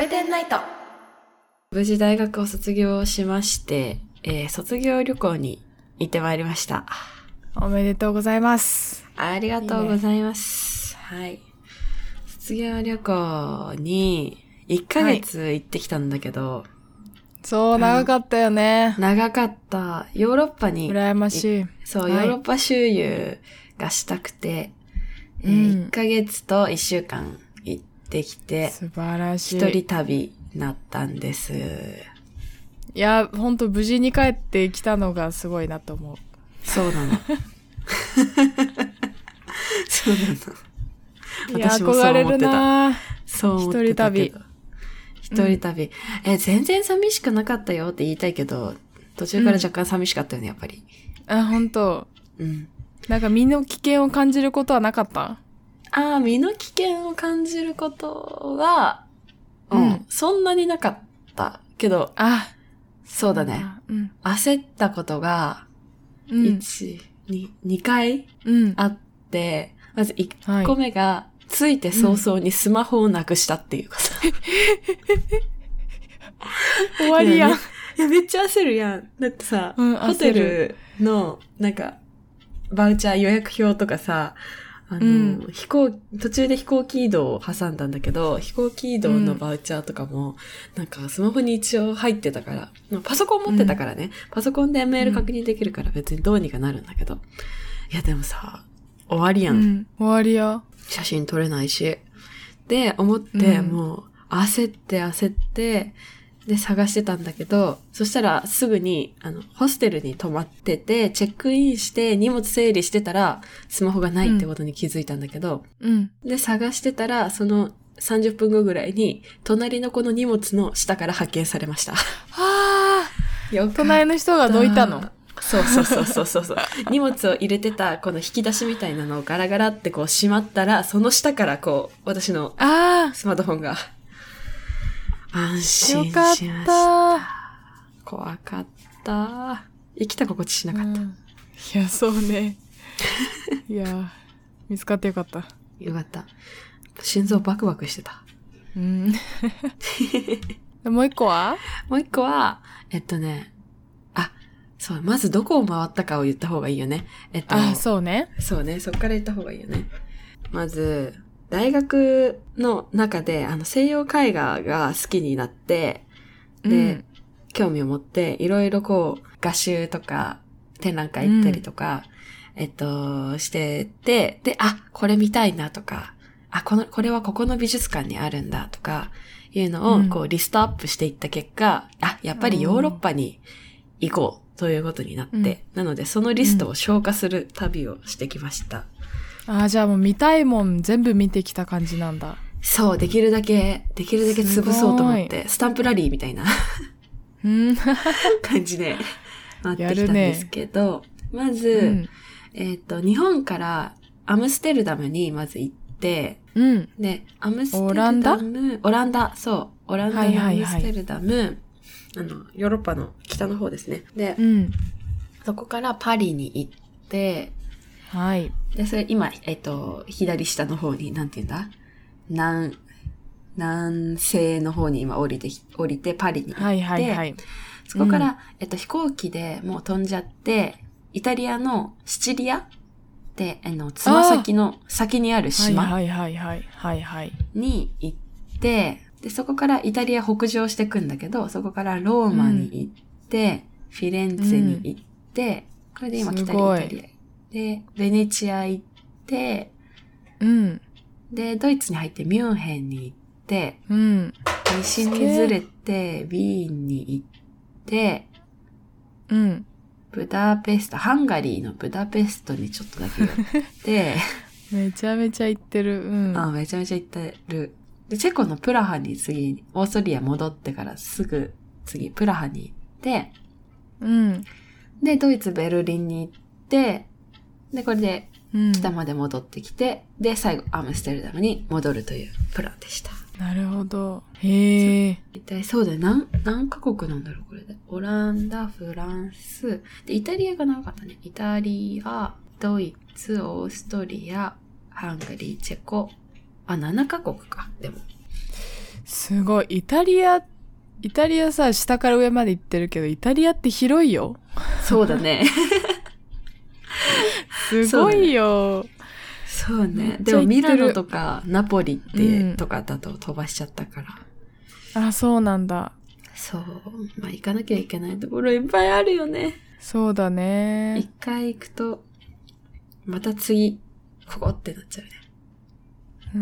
ペテンナイト。無事大学を卒業しまして、卒業旅行に行ってまいりました。 おめでとうございます。 ありがとうございます。いいね。はい。卒業旅行に1ヶ月行ってきたんだけど、 そう、長かったよね。 長かった。ヨーロッパに。 羨ましい。 そう、ヨーロッパ周遊がしたくて、1ヶ月と1週間行ってきて、 素晴らしい。 一人旅になったんです。 いや、ほんと無事に帰ってきたのがすごいなと思う。 そうなの。そうなの。 いや、憧れるな。 そう思ってたけど。一人旅。全然寂しくなかったよって言いたいけど、途中から若干寂しかったよね、やっぱり。 あ、ほんと。 うん。 なんか身の危険を感じることはなかった？ 身の危険を感じることは、そんなになかったけど、そうだね。焦ったことが、2回あって、まず1個目が、ついて早々にスマホをなくしたっていうこと。 終わりやん。 いや、めっちゃ焦るやん。だってさ、ホテルの、なんか、バウチャー予約表とかさ、途中で飛行機移動を挟んだんだけど、飛行機移動のバウチャーとかも、なんかスマホに一応入ってたから、パソコン持ってたからね、パソコンでメール確認できるから別にどうにかなるんだけど。いやでもさ、終わりやん。 終わりや。 写真撮れないし。で、思って、もう、焦って、で、探してたんだけど、そしたらすぐに、ホステルに泊まってて、チェックインして荷物整理してたら、スマホがないってことに気づいたんだけど、で、探してたら、その30分後ぐらいに、隣の子の荷物の下から発見されました。よかった。 隣の人がどいたの？ そう。荷物を入れてた、この引き出しみたいなのをガラガラってこう閉まったら、その下からこう、私のスマートフォンが、安心しました。よかった。怖かった。生きた心地しなかった。 いや、そうね。いや、見つかってよかった。 よかった。心臓バクバクしてた。 もう一個は、 そう、まずどこを回ったかを言った方がいいよね。 そうね。 そうね、そっから言った方がいいよね。まず、大学の中で、西洋絵画が好きになって、で、興味を持って、いろいろこう、画集とか、展覧会行ったりとか、してて、で、これ見たいなとか、これはここの美術館にあるんだとか、いうのを、こう、リストアップしていった結果、やっぱりヨーロッパに行こうということになって、なので、そのリストを消化する旅をしてきました。 じゃあもう見たいもん全部見てきた感じなんだ。 そう、できるだけ潰そうと思って、スタンプラリーみたいな感じで回ってきたんですけど、まず、日本からアムステルダムにまず行って、で、アムステルダム、オランダのアムステルダム、ヨーロッパの北の方ですね。で、そこからパリに行って、で、それ今、左下の方に、なんて言うんだ？南西の方に今降りてパリに行って、そこから、飛行機でもう飛んじゃって、イタリアのシチリアで、つま先の先にある島に行って、で、そこからイタリア北上していくんだけど、そこからローマに行って、フィレンツェに行って、これで今北イタリア。で、ベネチア行って、で、ドイツに入ってミュンヘンに行って、西にずれて、ビーンに行って、ハンガリーのブダペストにちょっとだけ寄って、 めちゃめちゃ行ってる。 めちゃめちゃ行ってる。で、チェコのプラハに次、オーストリア戻ってからすぐ次、プラハに行って、で、ドイツ、ベルリンに行って、で、これで北まで戻ってきて、で、最後、アムステルダムに戻るというプランでした。 なるほど。へー。 一体そうだよ。何カ国なんだろう、これで。オランダ、フランス。で、イタリアが長かったね。イタリア、ドイツ、オーストリア、ハンガリー、チェコ。7カ国か、でも。 すごい。イタリアさ、下から上まで行ってるけど、イタリアって広いよ。 そうだね。 すごいよ。 そうね。 めっちゃ行ってるでもミラノとかナポリって、 うんとかだと飛ばしちゃったから。 あ、そうなんだ。 そう。まあ行かなきゃいけないところいっぱいあるよね。 そうだね一。回行くと、また次、ここってなっちゃうね。 うん。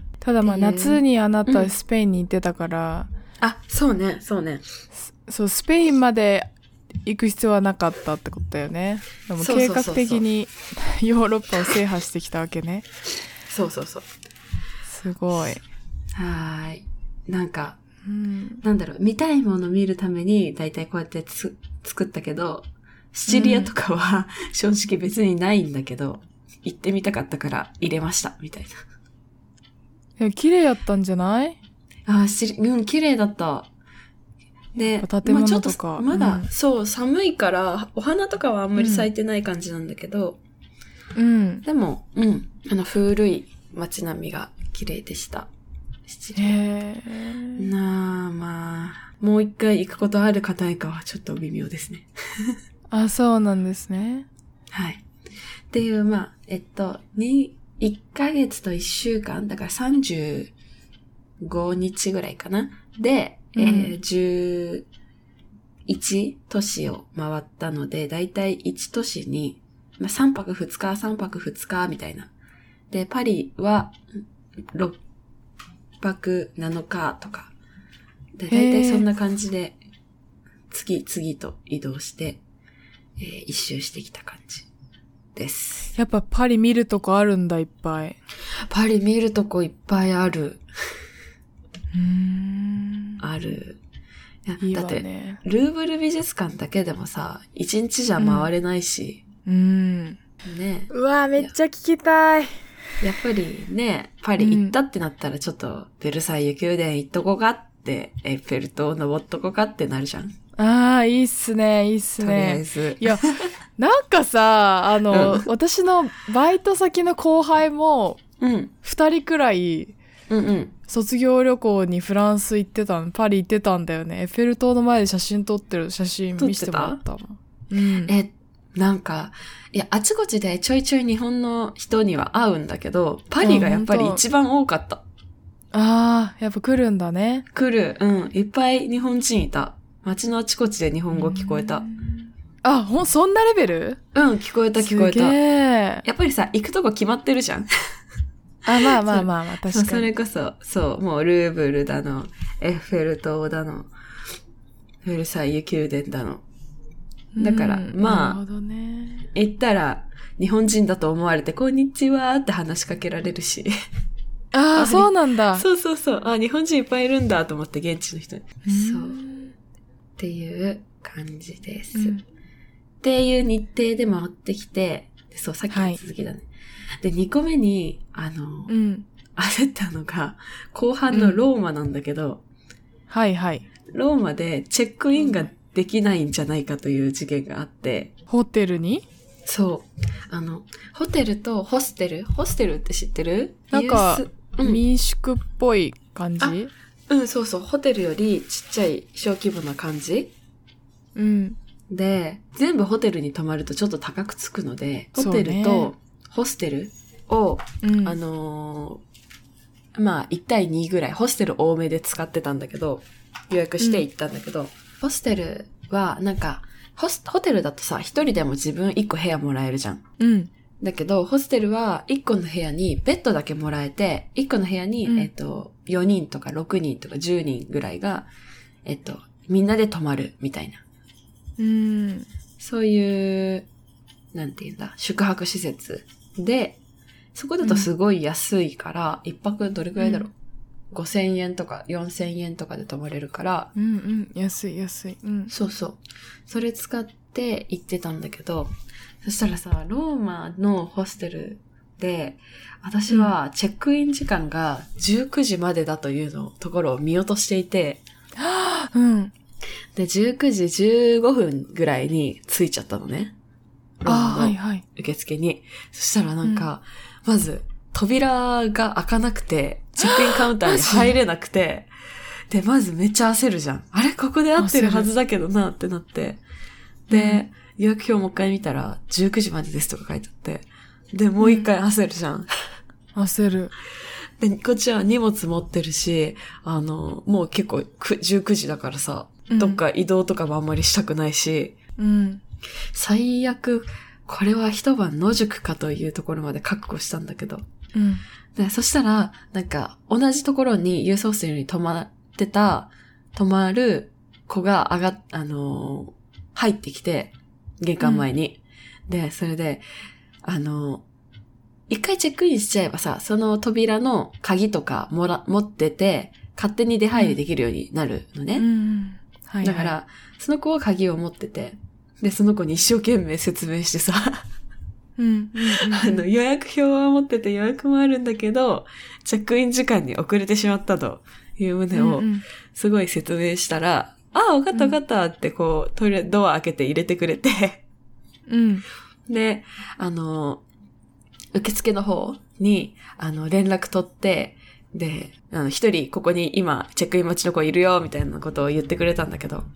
ただまあっていう夏にあなたスペインに行ってたから、 あ、そうね、そうね。 そう、スペインまで行く必要はなかったってことだよね。でも計そうそうそうそう画的にヨーロッパを制覇してきたわけね。 そうそうそう。 すごい。 はーい。なんか、 うん。 なんだろう、見たいもの見るために、だいたいこうやって作ったけど、シチリアとかは、正直別にないんだけど、行ってみたかったから入れました、みたい綺麗やったんじゃない？ な。綺麗だった。で、 建物まあちょっとかまだ、 うんそう、寒いから、お花とかはあんまり咲いてない感じなんだけど、 うん。 でも、古い街並みが綺麗でした。シチリア。 へー。 まあ、もう一回行くことあるかないかはちょっと微妙ですね。 あ、そうなんですね。 はい。っていう、まあ、1ヶ月と1週間、だから35日ぐらいかな。で、11都市を回ったので、だいたい1都市に、まあ、3泊2日、3泊2日、みたいな。で、パリは6泊7日とか。で、だいたいそんな感じで、次々と移動して、一周してきた感じです。 やっぱパリ見るとこあるんだ、いっぱい。 パリ見るとこいっぱいある。ある。 いいだって、 わね。 ルーブル美術館だけでもさ、1日じゃ回れないし、ね。 うわめっちゃ聞きたい。 やっぱりね、パリ行ったってなったらちょっと、ベルサイユ宮殿行っとこかって、エッフェル塔登っとこかってなるじゃん。 ああ、いいっすね、いいっすとりあえね。 ず。 いや、なんかさ、私のバイト先の後輩も、2人くらい、卒業旅行にフランス行ってたの、パリ行ってたんだよね。エッフェル塔の前で写真撮ってる写真見せてもらったもん。 なんか、いや、あちこちでちょいちょい日本の人には会うんだけど、パリがやっぱり一番多かった。 ああ、やっぱ来るんだね。 来る。いっぱい日本人いた。街のあちこちで日本語聞こえた。 あ、そんなレベル？ 聞こえた聞こえた。 すげえ。 やっぱりさ、行くとこ決まってるじゃん。 まあ、確かに。 それこそ、そう、もうルーブルだの、エッフェル塔だの、ベルサイユ宮殿だの。だから、まあ、 なるほどね。 行ったら、日本人だと思われて、こんにちはって話しかけられるし。 ああ、そうなんだ。 そう。日本人いっぱいいるんだと思って、現地の人に。そう。っていう感じです。っていう日程で回ってきて、そう、さっきの続きだね。で、2個目に、焦ったのが、後半のローマなんだけど、 はいはい。 ローマでチェックインができないんじゃないかという事件があって、 ホテルに？ そう。ホテルとホステルって知ってる？ なんか、民宿っぽい感じ？ そう。ホテルよりちっちゃい小規模な感じ？で、全部ホテルに泊まるとちょっと高くつくので、ホテルとホステルを、まあ、1対2ぐらい、ホステル多めで使ってたんだけど、予約して行ったんだけど、ホステルは、なんか、ホテルだとさ、一人でも自分1個部屋もらえるじゃん。だけど、ホステルは1個の部屋にベッドだけもらえて、1個の部屋に、4人とか6人とか10人ぐらいが、みんなで泊まるみたいな。そういう、なんていうんだ、宿泊施設で、そこだとすごい安いから、一泊どれくらいだろう、5000円とか4000円とかで泊まれるから、 安い。 そう。それ使って行ってたんだけど、そしたらさ、ローマのホステルで、私はチェックイン時間が19時までだというところを見落としていて、で、19時15分ぐらいに着いちゃったのね。ローマの受付に。そしたらなんか、まず、扉が開かなくて、 チェックインカウンターに入れなくて、で、まずめっちゃ焦るじゃん。あれここで合ってるはずだけどなってなって。で、予約表もう一回見たら、19時までですとか書いてあって。で、もう一回焦るじゃん。 焦る。 で、こっちは荷物持ってるし、もう結構19時だからさ、どっか移動とかもあんまりしたくないし、最悪、これは一晩野宿かというところまで覚悟したんだけど。で、そしたら、なんか、同じところにユースホステルに泊まる子が入ってきて、玄関前に。で、それで、一回チェックインしちゃえばさ、その扉の鍵とか持ってて、勝手に出入りできるようになるのね。だから、その子は鍵を持ってて、で、その子に一生懸命説明してさ、予約表は持ってて予約もあるんだけど、チェックイン時間に遅れてしまったという旨を、すごい説明したら、わかったわかったってこう、トイレドア開けて入れてくれて、で、受付の方に、連絡取って、で、一人ここに今、チェックイン待ちの子いるよ、みたいなことを言ってくれたんだけど。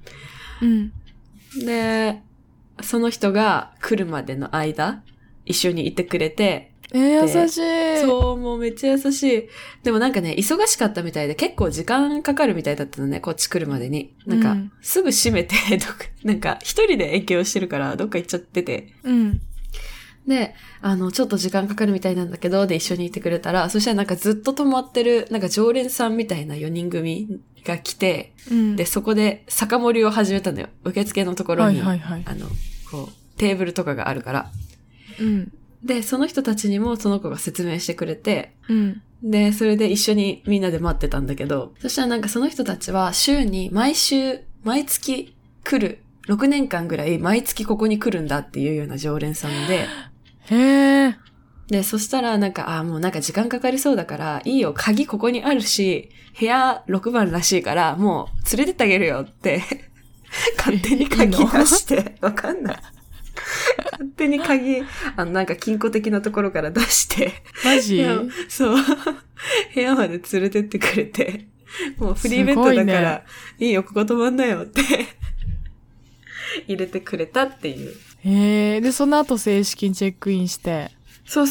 で、その人が来るまでの間、一緒にいてくれて。 優しい。 そう、もうめっちゃ優しい。でもなんかね、忙しかったみたいで結構時間かかるみたいだったのね、こっち来るまでに。なんか、すぐ閉めて、なんか一人で営業してるからどっか行っちゃってて。で、ちょっと時間かかるみたいなんだけど、で一緒にいてくれたら、そしたらなんかずっと泊まってる、なんか常連さんみたいな4人組が来て、で、そこで酒盛りを始めたのよ。受付のところに、こう、テーブルとかがあるから。で、その人たちにもその子が説明してくれて、で、それで一緒にみんなで待ってたんだけど、そしたらなんかその人たちは毎月来る、6年間ぐらい毎月ここに来るんだっていうような常連さんで、で、そしたらなんか、もうなんか時間かかりそうだから、いいよ、鍵ここにあるし、部屋6番らしいから、もう連れてってあげるよって、勝手に鍵出して、わかんない。勝手に鍵、なんか金庫的なところから出して、 マジ？ そう。部屋まで連れてってくれて、もうフリーベッドだから、いいよ、ここ泊まんなよって、入れてくれたっていう。 で、その後正式にチェックインして。 そう。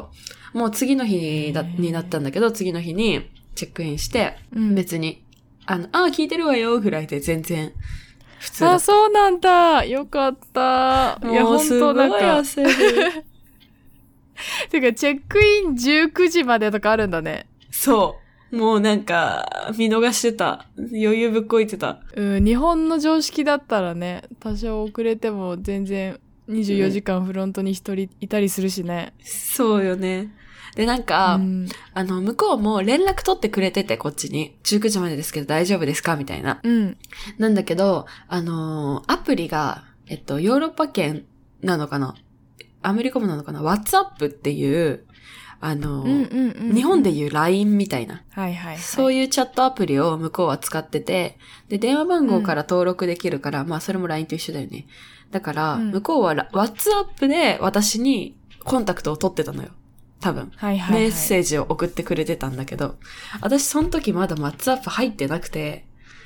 もう次の日になったんだけど、次の日にチェックインして、別に、聞いてるわよ、ぐらいで全然、普通だった。 そうなんだ。よかった。 いや、本当なんか。焦る。 てか、チェックイン19時までとかあるんだね。 そう。もうなんか、見逃してた。余裕ぶっこいてた。 日本の常識だったらね、多少遅れても全然24時間フロントに一人いたりするしね。 そうよね。で、なんか、向こうも連絡取ってくれてて、こっちに。19時までですけど大丈夫ですかみたいな。なんだけど、アプリが、ヨーロッパ圏なのかなアメリカもなのかな ?WhatsApp っていう、日本でいう LINE みたいな。そういうチャットアプリを向こうは使ってて、で、電話番号から登録できるから、まあ、それも LINE と一緒だよね。だから、向こうは WhatsApp で私にコンタクトを取ってたのよ。多分。メッセージを送ってくれてたんだけど、私その時まだ WhatsApp 入ってなくて、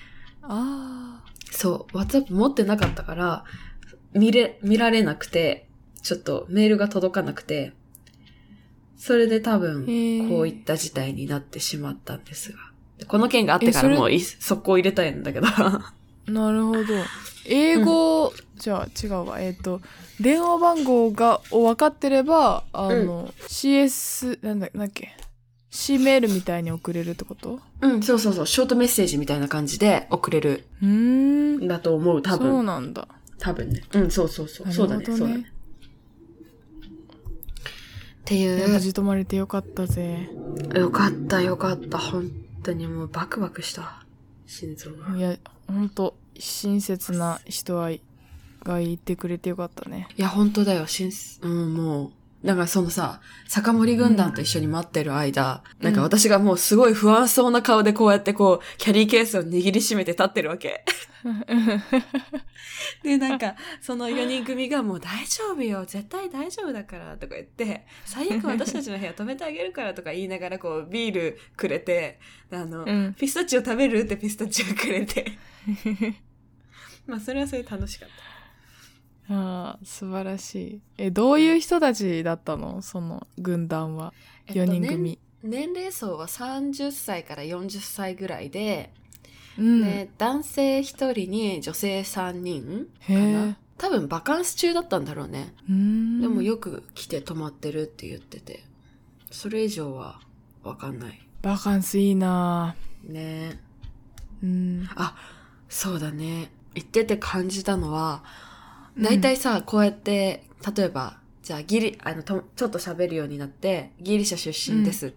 そう、WhatsApp 持ってなかったから、見られなくて、ちょっとメールが届かなくて、それで多分、こういった事態になってしまったんですが。この件があってからもう速攻入れたいんだけど。 なるほど。英語、じゃあ違うわ。電話番号を分かってれば、CS、なんだっけ C メールみたいに送れるってこと？ そう。ショートメッセージみたいな感じで送れる。だと思う、多分。 そうなんだ。 多分ね。そう。そうだね。っていう。 無事泊まれてよかったぜ。 よかった。本当にもうバクバクした。心臓が。 いや、本当親切な人がいてくれてよかったね。 いや、本当だよ。もう、 なんかそのさ、酒盛軍団と一緒に待ってる間、なんか私がもうすごい不安そうな顔でこうやってこう、キャリーケースを握りしめて立ってるわけ。で、なんか、その4人組がもう大丈夫よ、絶対大丈夫だからとか言って、最悪私たちの部屋止めてあげるからとか言いながらこう、ビールくれて、ピスタチオ食べるってピスタチオくれて。まあ、それはそれで楽しかった。 ああ、素晴らしい。どういう人たちだったの？その軍団は。4人組。 年齢層は30歳から40歳ぐらいで、で男性1人に女性3人かな。多分バカンス中だったんだろうね。でもよく来て泊まってるって言ってて、それ以上はわかんない。 バカンスいいなね。あ、そうだね。言ってて感じたのは、だいたいさ、こうやって、例えば、じゃあちょっと喋るようになって、ギリシャ出身ですって、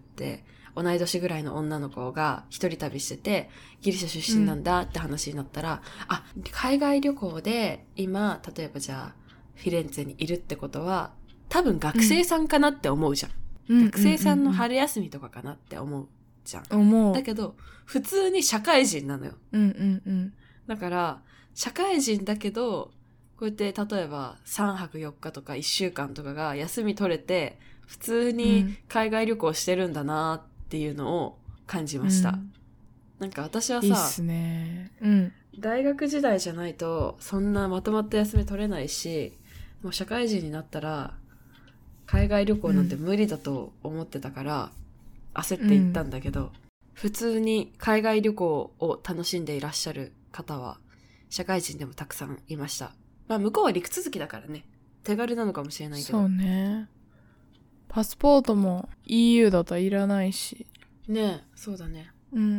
同い年ぐらいの女の子が一人旅してて、ギリシャ出身なんだって話になったら、海外旅行で今、例えばじゃあ、フィレンツェにいるってことは、多分学生さんかなって思うじゃん。学生さんの春休みとかかなって思うじゃん。だけど、普通に社会人なのよ。だから、社会人だけど、こうやって例えば3泊4日とか1週間とかが休み取れて普通に海外旅行してるんだなっていうのを感じました。なんか私はさ、 いいっすね。 大学時代じゃないとそんなまとまった休み取れないし、もう社会人になったら海外旅行なんて無理だと思ってたから焦って行ったんだけど、普通に海外旅行を楽しんでいらっしゃる方は社会人でもたくさんいました。まあ向こうは陸続きだからね。手軽なのかもしれないけど。 そうね。パスポートも EU だといらないし。 ねえ、そうだね。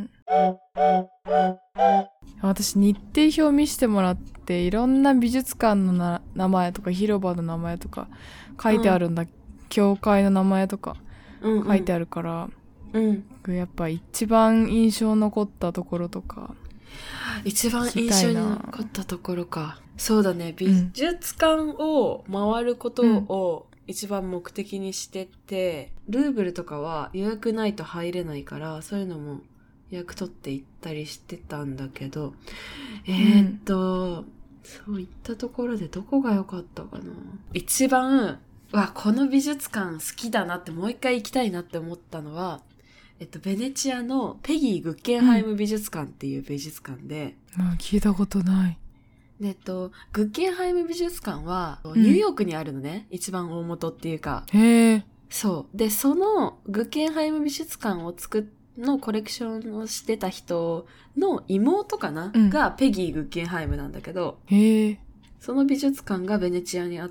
私日程表見せてもらっていろんな美術館の名前とか広場の名前とか書いてあるんだ。教会の名前とか書いてあるから、やっぱ一番印象残ったところとか。 一番印象に残ったところか。そうだね。美術館を回ることを一番目的にしてて、ルーブルとかは予約ないと入れないから、そういうのも予約取って行ったりしてたんだけど、そういったところでどこが良かったかな。一番、この美術館好きだなってもう一回行きたいなって思ったのは、ベネチアのペギー・グッケンハイム美術館っていう美術館で、 聞いたことない。 グッケンハイム美術館は、ニューヨークにあるのね。一番大元っていうか。 へえ。 そう。で、そのグッケンハイム美術館のコレクションをしてた人の妹かな、がペギー・グッケンハイムなんだけど、 へえ。 その美術館がベネチアにあって、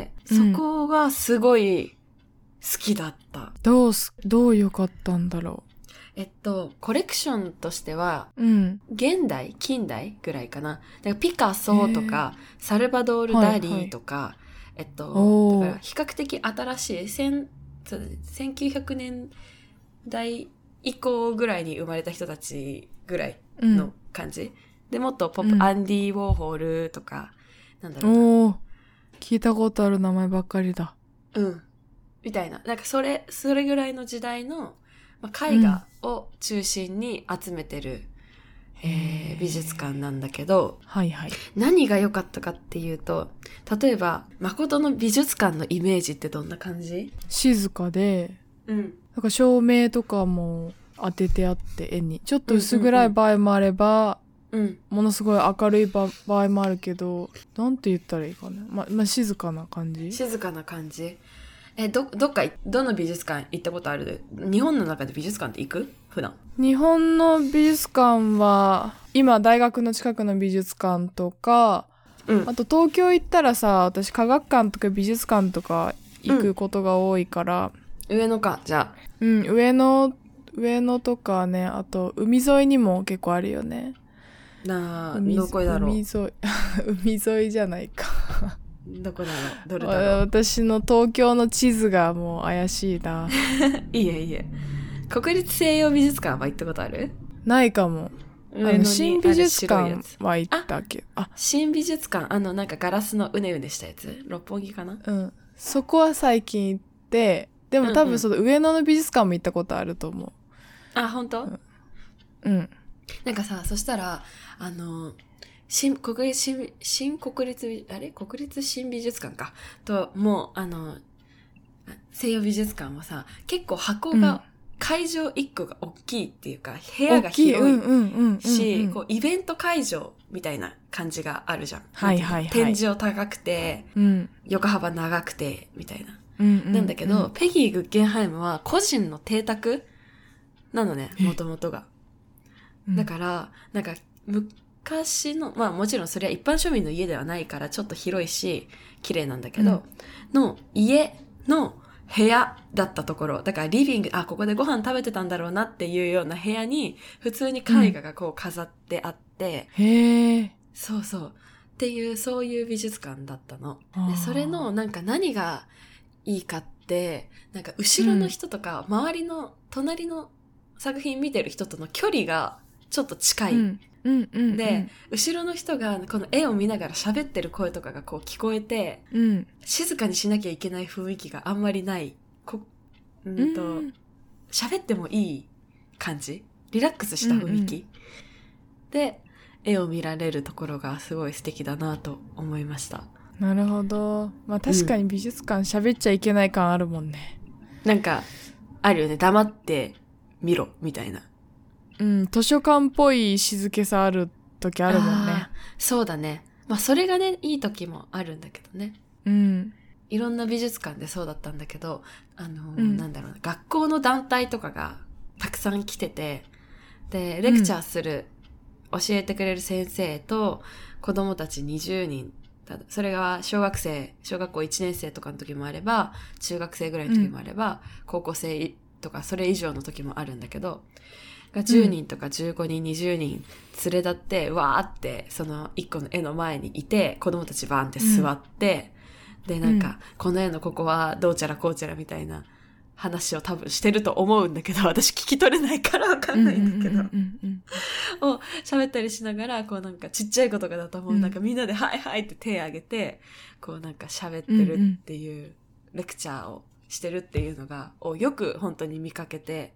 そこがすごい好きだった。 どう良かったんだろう。 コレクションとしては、現代近代ぐらいかな。だからピカソとか、サルバドール・ダリーとか、だから比較的新しい、1900年代以降ぐらいに生まれた人たちぐらいの感じ。で、もっとポップ、アンディ・ウォーホールとか、なんだろうな。 聞いたことある名前ばっかりだ。 みたいな。なんかそれぐらいの時代の、絵画を中心に集めてる、美術館なんだけど、何が良かったかっていうと、例えば誠の美術館のイメージってどんな感じ？ 静かで、なんか照明とかも当ててあって絵にちょっと薄暗い場合もあれば、ものすごい明るい場合もあるけど、なんて言ったらいいかな。静かな感じ？ 静かな感じ。どの美術館行ったことある？日本の中で美術館って行く？普段。 日本の美術館は、今大学の近くの美術館とか、あと東京行ったらさ、私科学館とか美術館とか行くことが多いから。 上野か、じゃあ。 上野とかね、あと海沿いにも結構あるよね。 どこだろう。 海沿いじゃないか。 どこだろう、どれだろう。 私の東京の地図がもう怪しいな。 いえ国立西洋美術館は行ったことある？ ないかも。新美術館は行ったっけ？ 新美術館、なんかガラスのうねうねしたやつ、六本木かな。 そこは最近行って、でも多分その上野の美術館も行ったことあると思う。 あ、本当？ うん。 なんかさ、そしたら、国立新美術館か。と、もう、西洋美術館はさ、結構箱が、会場1個が大きいっていうか、部屋が広いし、こう、イベント会場みたいな感じがあるじゃん。 はいはいはい。 天井高くて、横幅長くて、みたいな。なんだけど、ペギー・グッゲンハイムは個人の邸宅なのね、もともとが。だから、なんか、昔の、まあもちろんそれは一般庶民の家ではないからちょっと広いし、綺麗なんだけど、の家の部屋だったところ、だからリビング、ここでご飯食べてたんだろうなっていうような部屋に、普通に絵画がこう飾ってあって、 へー。 そうそう。っていう、そういう美術館だったの。で、それのなんか何がいいかって、なんか後ろの人とか、周りの、隣の作品見てる人との距離がちょっと近い。で、後ろの人がこの絵を見ながら喋ってる声とかがこう聞こえて、静かにしなきゃいけない雰囲気があんまりない。喋ってもいい感じ、リラックスした雰囲気、で、絵を見られるところがすごい素敵だなと思いました。 なるほど。まあ確かに美術館喋っちゃいけない感あるもんね。 なんか、あるよね。黙って見ろ、みたいな。 図書館っぽい静けさある時あるもんね。 そうだね。まあそれがね、いい時もあるんだけどね。いろんな美術館でそうだったんだけど、なんだろうな、学校の団体とかがたくさん来てて、で、レクチャーする、教えてくれる先生と子供たち20人、それが小学校1年生とかの時もあれば、中学生ぐらいの時もあれば、高校生とかそれ以上の時もあるんだけど、が10人とか15人、20人連れ立って、わーって、その1個の絵の前にいて、子供たちバーンって座って、で、なんか、この絵のここはどうちゃらこうちゃらみたいな話を多分してると思うんだけど、私聞き取れないからわかんないんだけど、を喋ったりしながら、こうなんかちっちゃい子とかだともうなんかみんなではいはいって手を挙げて、こうなんか喋ってるっていう、レクチャーをしてるっていうのが、よく本当に見かけて、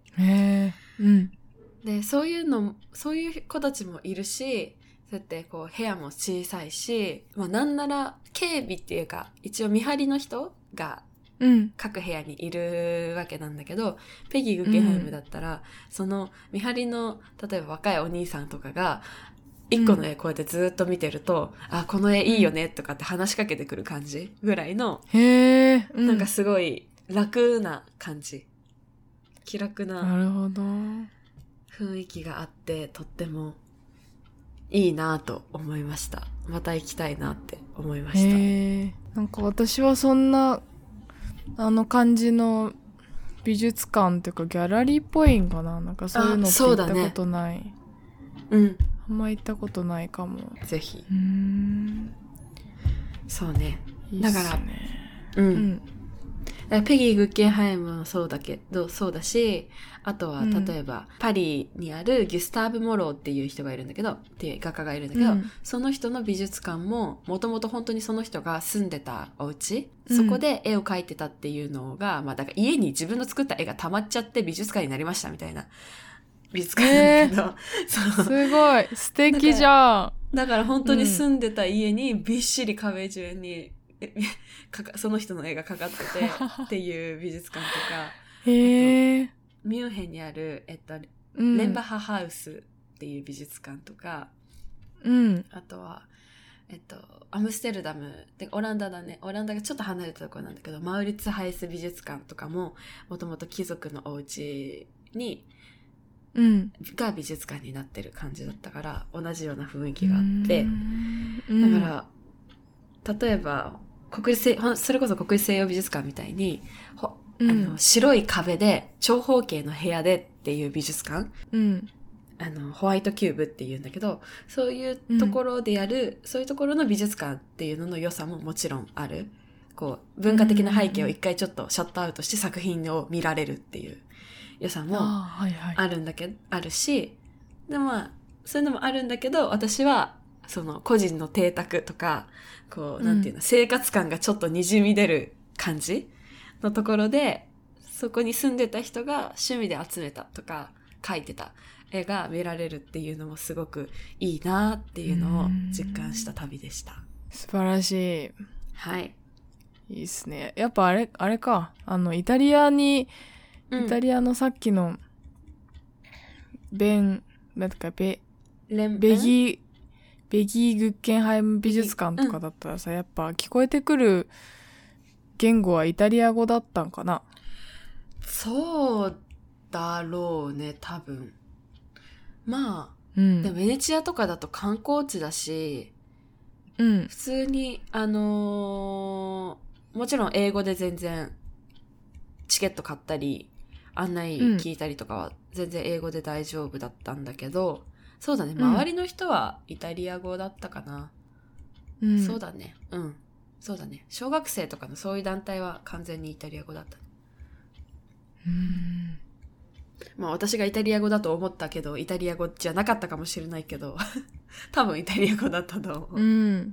で、そういう子たちもいるし、そうやってこう部屋も小さいし、まあなんなら警備っていうか、一応見張りの人が各部屋にいるわけなんだけど、ペギー・グッゲンハイムだったら、その見張りの、例えば若いお兄さんとかが、一個の絵こうやってずっと見てると、この絵いいよねとかって話しかけてくる感じぐらいの、なんかすごい楽な感じ。気楽な。 なるほど。 雰囲気があって、とってもいいなと思いました。また行きたいなって思いました。 なんか私はそんな感じの美術館っていうかギャラリーっぽいんかな、なんかそういうのって行ったことない。あんま行ったことないかも。 ぜひ。そうね。 いいっすね。 だから、ペギー・グッゲンハイムもそうだし、あとは例えば、パリにあるギュスターブ・モローっていう人がいるんだけど、っていう画家がいるんだけど、その人の美術館も、もともと本当にその人が住んでたお家、そこで絵を描いてたっていうのが、まあだから家に自分の作った絵が溜まっちゃって美術館になりましたみたいな美術館なんだけど、 すごい素敵じゃん。 だから本当に住んでた家にびっしり壁中に、その人の絵がかかっててっていう美術館とか、ミュンヘンにある、レンバハハウスっていう美術館とか、あとは、アムステルダムでオランダだね、オランダがちょっと離れたところなんだけど、マウリッツハイス美術館とかももともと貴族のお家に、が美術館になってる感じだったから、同じような雰囲気があって、だから例えばそれこそ国立西洋美術館みたいに白い壁で長方形の部屋でっていう美術館、ホワイトキューブっていうんだけど、そういうところでやる、そういうところの美術館っていうのの良さももちろんある。こう文化的な背景を一回ちょっとシャットアウトして作品を見られるっていう良さもあるんだけど、あるし、でまあそういうのもあるんだけど、私はその個人の邸宅とか、こうなんていうの、生活感がちょっと滲み出る感じのところで、そこに住んでた人が趣味で集めたとか描いてた絵が見られるっていうのもすごくいいなっていうのを実感した旅でした。 素晴らしい。 はい。 いいっすね。やっぱあれか。イタリアのさっきの、なんとかベギーグッケンハイム美術館とかだったらさ、やっぱ聞こえてくる言語はイタリア語だったんかな。 そうだろうね、多分。まあ、 うん、 でもベネチアとかだと観光地だし、 うん、 普通にもちろん英語で全然チケット買ったり案内聞いたりとかは全然英語で大丈夫だったんだけど、そうだね、周りの人はイタリア語だったかな。うん、そうだね、うん、そうだね。小学生とかのそういう団体は完全にイタリア語だった。まあ私がイタリア語だと思ったけどイタリア語じゃなかったかもしれないけど多分イタリア語だったと思う。うん。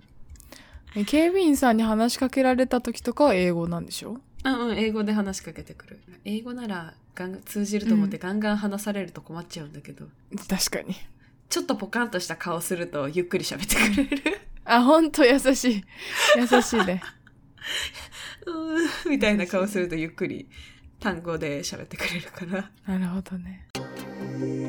警備員さんに話しかけられた時とかは英語なんでしょ？ うん、英語で話しかけてくる。英語なら通じると思ってガンガン話されると困っちゃうんだけど、 確かにちょっとポカンとした顔するとゆっくり喋ってくれる。 あ、ほんと優しいねみたいな顔するとゆっくり単語で喋ってくれるから。 なるほどね。